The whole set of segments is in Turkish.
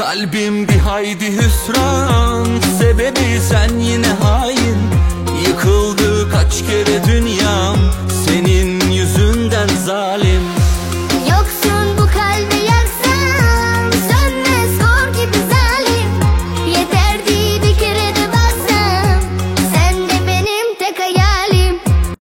Kalbim bir haydi hüsran, sebebi sen yine hain. Yıkıldı kaç kere dünyam, senin yüzünden zalim. Yoksun bu kalbi yaksam, sönmez kor gibi zalim. Yeterdi bir kere de baksam, sen de benim tek hayalim.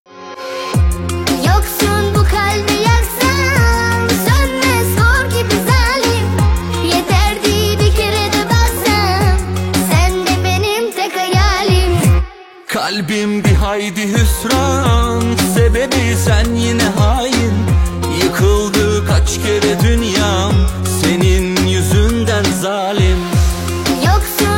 Yoksun bu kalbi yaksam, sönmez kor gibi zalim. Yeterdi bir kere de baksam, sen de benim tek hayalim. Kalbim bir haydi hüsran, sebebi sen yine hain. Yıkıldı kaç kere dünyam, senin yüzünden zalim. Yoksun